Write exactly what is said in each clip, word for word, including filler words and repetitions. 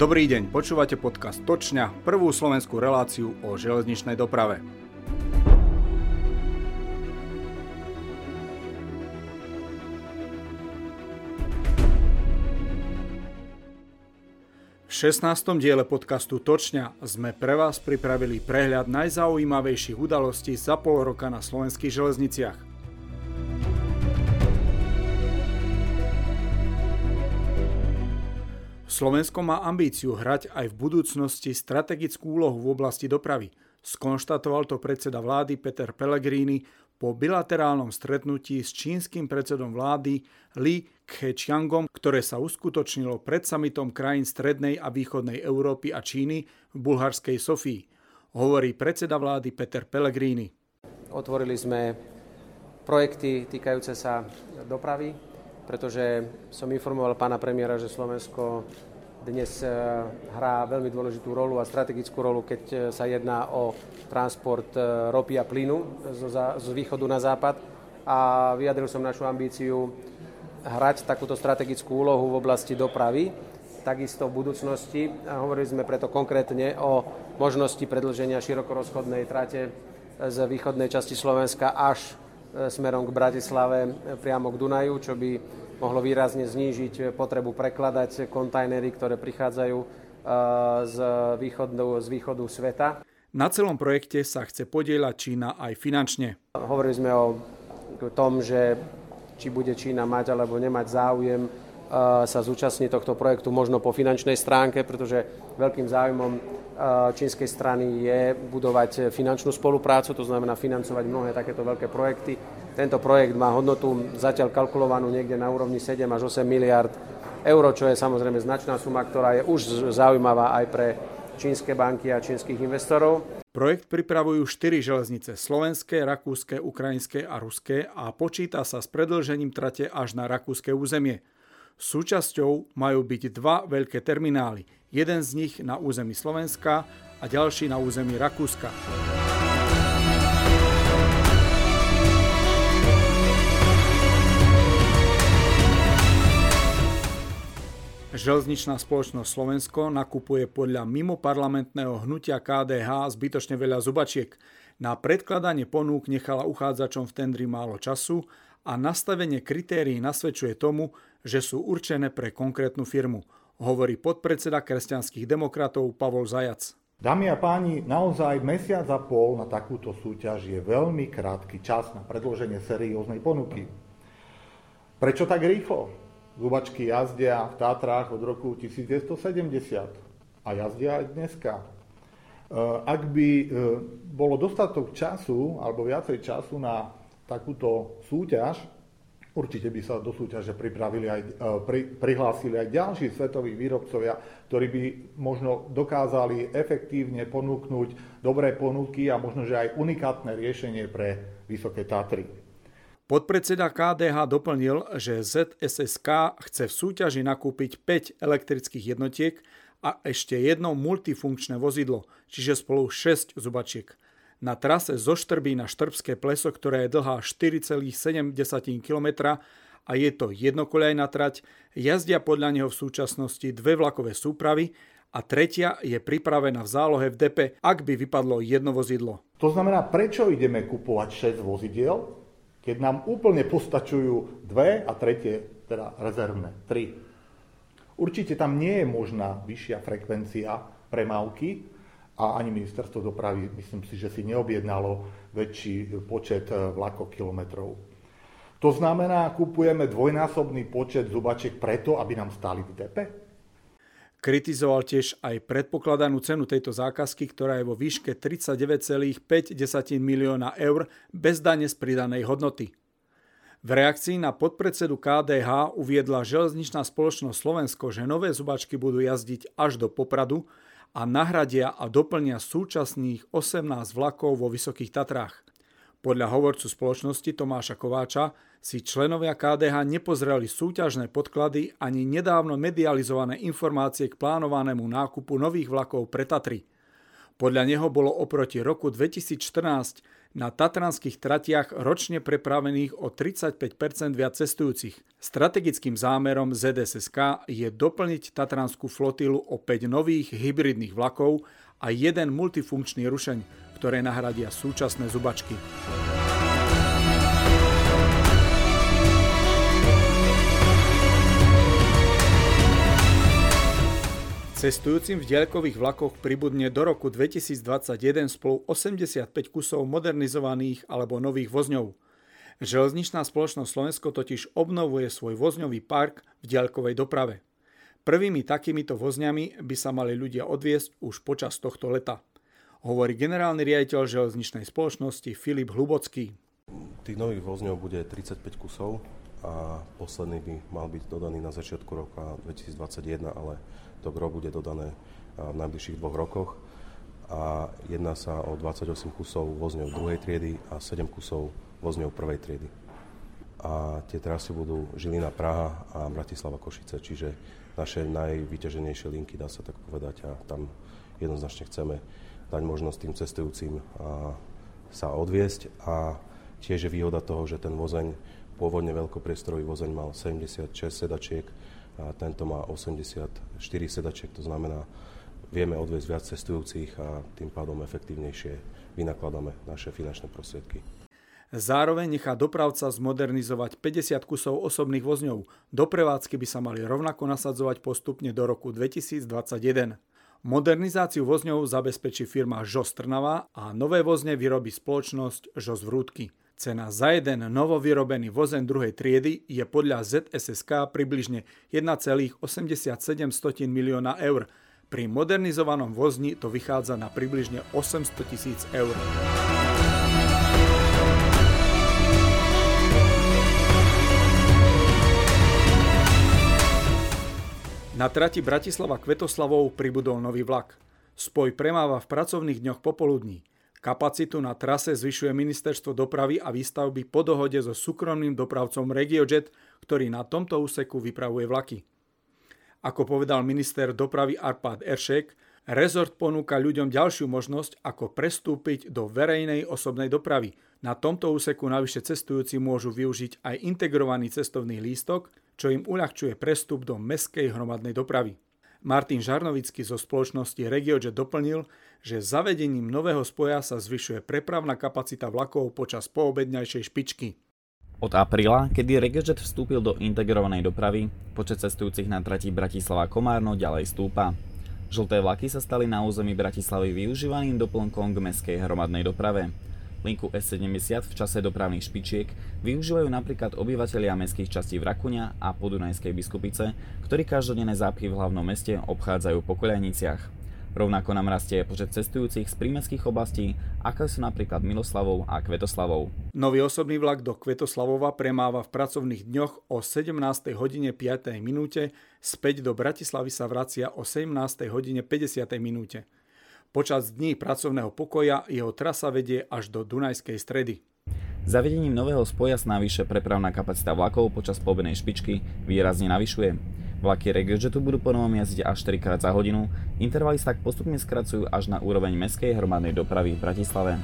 Dobrý deň, počúvate podcast Točňa, prvú slovenskú reláciu o železničnej doprave. V šestnástom diele podcastu Točňa sme pre vás pripravili prehľad najzaujímavejších udalostí za pol roka na slovenských železniciach. Slovensko má ambíciu hrať aj v budúcnosti strategickú úlohu v oblasti dopravy. Skonštatoval to predseda vlády Peter Pellegrini po bilaterálnom stretnutí s čínskym predsedom vlády Li Keqiangom, ktoré sa uskutočnilo pred samitom krajín strednej a východnej Európy a Číny v bulharskej Sofii. Hovorí predseda vlády Peter Pellegrini. Otvorili sme projekty týkajúce sa dopravy, pretože som informoval pána premiéra, že Slovensko dnes hrá veľmi dôležitú rolu a strategickú rolu, keď sa jedná o transport ropy a plynu z východu na západ. A vyjadril som našu ambíciu hrať takúto strategickú úlohu v oblasti dopravy, takisto v budúcnosti. A hovorili sme preto konkrétne o možnosti predĺženia širokorozchodnej trate z východnej časti Slovenska až smerom k Bratislave priamo k Dunaju, čo by mohlo výrazne znížiť potrebu prekladať kontajnery, ktoré prichádzajú z východu, z východu sveta. Na celom projekte sa chce podieľať Čína aj finančne. Hovorili sme o tom, že či bude Čína mať alebo nemať záujem sa zúčastniť tohto projektu možno po finančnej stránke, pretože veľkým záujmom čínskej strany je budovať finančnú spoluprácu, to znamená financovať mnohé takéto veľké projekty. Tento projekt má hodnotu zatiaľ kalkulovanú niekde na úrovni sedem až osem miliárd eur, čo je samozrejme značná suma, ktorá je už zaujímavá aj pre čínske banky a čínskych investorov. Projekt pripravujú štyri železnice, slovenské, rakúske, ukrajinské a ruské, a počíta sa s predĺžením trate až na rakúske územie. Súčasťou majú byť dva veľké terminály, jeden z nich na území Slovenska a ďalší na území Rakúska. Železničná spoločnosť Slovensko nakupuje podľa mimoparlamentného hnutia ká dé há zbytočne veľa zubačiek. Na predkladanie ponúk nechala uchádzačom v tendri málo času a nastavenie kritérií nasvedčuje tomu, že sú určené pre konkrétnu firmu, hovorí podpredseda Kresťanských demokratov Pavol Zajac. Dámy a páni, naozaj mesiac a pol na takúto súťaž je veľmi krátky čas na predĺženie serióznej ponuky. Prečo tak rýchlo? Zubačky jazdia v Tatrách od roku devätnásťsedemdesiat a jazdia aj dneska. Ak by bolo dostatok času alebo viacej času na takúto súťaž, určite by sa do súťaže pripravili aj, pri, prihlásili aj ďalší svetoví výrobcovia, ktorí by možno dokázali efektívne ponúknuť dobré ponuky a možno, že aj unikátne riešenie pre Vysoké Tatry. Podpredseda ká dé há doplnil, že zet es es ká chce v súťaži nakúpiť päť elektrických jednotiek a ešte jedno multifunkčné vozidlo, čiže spolu šesť zubačiek. Na trase zo Štrbí na Štrbské pleso, ktorá je dlhá štyri celé sedem kilometra a je to jednokoľajná trať, jazdia podľa neho v súčasnosti dve vlakové súpravy a tretia je pripravená v zálohe v depe, ak by vypadlo jedno vozidlo. To znamená, prečo ideme kupovať šesť vozidiel, keď nám úplne postačujú dve a tretie, teda rezervné, tri. Určite tam nie je možná vyššia frekvencia premávky a ani ministerstvo dopravy, myslím si, že si neobjednalo väčší počet vlakokilometrov. To znamená, kupujeme dvojnásobný počet zubačiek preto, aby nám stáli v depe? Kritizoval tiež aj predpokladanú cenu tejto zákazky, ktorá je vo výške tridsaťdeväť celá päť milióna eur bez dane z pridanej hodnoty. V reakcii na podpredsedu ká dé há uviedla železničná spoločnosť Slovensko, že nové zubačky budú jazdiť až do Popradu a nahradia a doplnia súčasných osemnásť vlakov vo Vysokých Tatrách. Podľa hovorcu spoločnosti Tomáša Kováča si členovia ká dé há nepozreli súťažné podklady ani nedávno medializované informácie k plánovanému nákupu nových vlakov pre Tatry. Podľa neho bolo oproti roku dvetisícštrnásť Na tatranských tratiach ročne prepravených o tridsaťpäť percent viac cestujúcich. Strategickým zámerom zet es es ká je doplniť tatranskú flotilu o päť nových hybridných vlakov a jeden multifunkčný rušeň, ktoré nahradia súčasné zubačky. Cestujúcim v diaľkových vlakoch pribudne do roku dvetisícdvadsaťjeden spolu osemdesiatpäť kusov modernizovaných alebo nových vozňov. Železničná spoločnosť Slovensko totiž obnovuje svoj vozňový park v diaľkovej doprave. Prvými takýmito vozňami by sa mali ľudia odviesť už počas tohto leta, hovorí generálny riaditeľ železničnej spoločnosti Filip Hlubocký. Tých nových vozňov bude tridsaťpäť kusov a posledný by mal byť dodaný na začiatku roka dvetisícdvadsaťjeden, ale to gro bude dodané v najbližších dvoch rokoch a jedná sa o dvadsaťosem kusov vozňov druhej triedy a sedem kusov vozňov prvej triedy. A tie trasy budú Žilina, Praha a Bratislava, Košice, čiže naše najvyťaženejšie linky, dá sa tak povedať, a tam jednoznačne chceme dať možnosť tým cestujúcim sa odviesť a tiež je výhoda toho, že ten vozeň, pôvodne veľkopriestorový vozeň mal sedemdesiatšesť sedačiek, a tento má osemdesiatštyri sedačiek, to znamená, vieme odviesť viac cestujúcich a tým pádom efektívnejšie vynakladáme naše finančné prostriedky. Zároveň nechá dopravca zmodernizovať päťdesiat kusov osobných vozňov. Do prevádzky by sa mali rovnako nasadzovať postupne do roku dvetisícdvadsaťjeden. Modernizáciu vozňov zabezpečí firma žos Trnava a nové vozne vyrobí spoločnosť žos Vrútky. Cena za jeden novovyrobený vozeň druhej triedy je podľa zet es es ká približne jeden celá osemdesiatsedem milióna eur. Pri modernizovanom vozni to vychádza na približne osemsto tisíc eur. Na trati Bratislava-Kvetoslavov pribudol nový vlak. Spoj premáva v pracovných dňoch popoludní. Kapacitu na trase zvyšuje Ministerstvo dopravy a výstavby po dohode so súkromným dopravcom RegioJet, ktorý na tomto úseku vypravuje vlaky. Ako povedal minister dopravy Arpad Eršek, rezort ponúka ľuďom ďalšiu možnosť, ako prestúpiť do verejnej osobnej dopravy. Na tomto úseku navyše cestujúci môžu využiť aj integrovaný cestovný lístok, čo im uľahčuje prestup do mestskej hromadnej dopravy. Martin Žarnovický zo spoločnosti RegioJet doplnil, že zavedením nového spoja sa zvyšuje prepravná kapacita vlakov počas poobedňajšej špičky. Od apríla, kedy RegioJet vstúpil do integrovanej dopravy, počet cestujúcich na trati Bratislava-Komárno ďalej stúpa. Žlté vlaky sa stali na území Bratislavy využívaným doplnkom k mestskej hromadnej doprave. Linku es sedemdesiat v čase dopravných špičiek využívajú napríklad obyvatelia mestských častí Vrakuňa a Podunajskej Biskupice, ktorí každodenné zápchy v hlavnom meste obchádzajú po koľajniciach. Rovnako nám rastie počet cestujúcich z prímestských oblastí, ako sú napríklad Miloslavov a Kvetoslavov. Nový osobný vlak do Kvetoslavova premáva v pracovných dňoch o sedemnástej hodine piatej minúte, späť do Bratislavy sa vracia o sedemnástej hodine päťdesiatej minúte. Počas dní pracovného pokoja jeho trasa vedie až do Dunajskej Stredy. Zavedením nového spoja sa navyše prepravná kapacita vlakov počas poobednej špičky výrazne navyšuje. Vlaky RegioJetu budú ponovom jazdiť až štyri krát za hodinu, intervaly sa tak postupne skracujú až na úroveň mestskej hromadnej dopravy v Bratislave.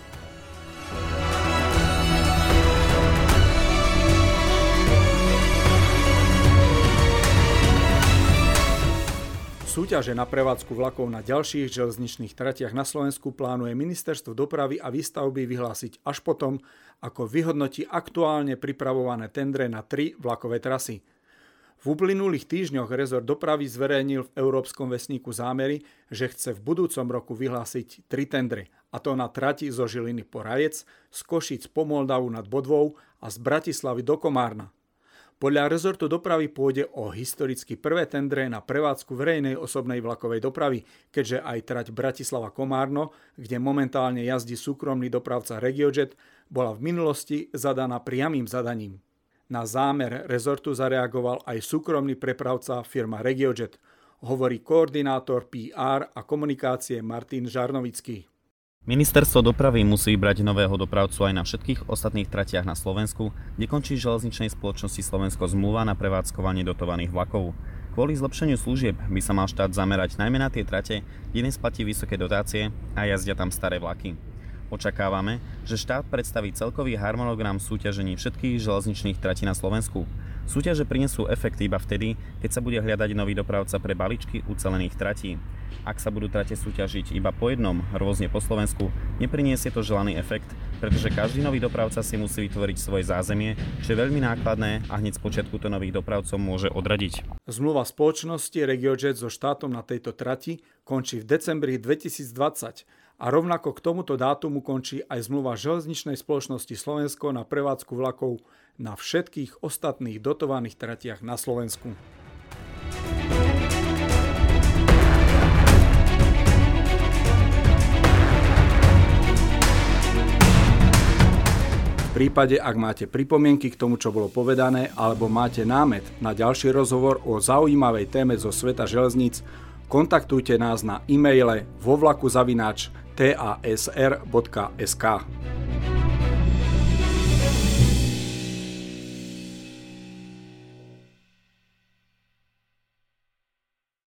Súťaže na prevádzku vlakov na ďalších železničných tratiach na Slovensku plánuje Ministerstvo dopravy a výstavby vyhlásiť až potom, ako vyhodnotí aktuálne pripravované tendre na tri vlakové trasy. V uplynulých týždňoch rezort dopravy zverejnil v Európskom vestníku zámery, že chce v budúcom roku vyhlásiť tri tendre, a to na trati zo Žiliny po Rajec, z Košíc po Moldavu nad Bodvou a z Bratislavy do Komárna. Podľa rezortu dopravy pôjde o historicky prvé tendre na prevádzku verejnej osobnej vlakovej dopravy, keďže aj trať Bratislava-Komárno, kde momentálne jazdí súkromný dopravca RegioJet, bola v minulosti zadaná priamym zadaním. Na zámer rezortu zareagoval aj súkromný prepravca firma RegioJet, hovorí koordinátor pé er a komunikácie Martin Žarnovický. Ministerstvo dopravy musí brať nového dopravcu aj na všetkých ostatných tratiach na Slovensku, kde končí železničnej spoločnosti Slovensko zmluva na prevádzkovanie dotovaných vlakov. Kvôli zlepšeniu služieb by sa mal štát zamerať najmä na tie trate, kde nesplatí vysoké dotácie a jazdia tam staré vlaky. Očakávame, že štát predstaví celkový harmonogram súťažení všetkých železničných tratí na Slovensku. Súťaže prinesú efekt iba vtedy, keď sa bude hľadať nový dopravca pre balíčky ucelených tratí. Ak sa budú trate súťažiť iba po jednom, rôzne po Slovensku, nepriniesie to želaný efekt, pretože každý nový dopravca si musí vytvoriť svoje zázemie, čo je veľmi nákladné a hneď z počiatku to nových dopravcov môže odradiť. Zmluva spoločnosti RegioJet so štátom na tejto trati končí v decembri dvetisícdvadsať a rovnako k tomuto dátumu končí aj zmluva železničnej spoločnosti Slovensko na prevádzku vlakov na všetkých ostatných dotovaných tratiach na Slovensku. V prípade, ak máte pripomienky k tomu, čo bolo povedané, alebo máte námet na ďalší rozhovor o zaujímavej téme zo sveta železníc, kontaktujte nás na e-maile vo vlaku zavináč t a s r bodka es ká.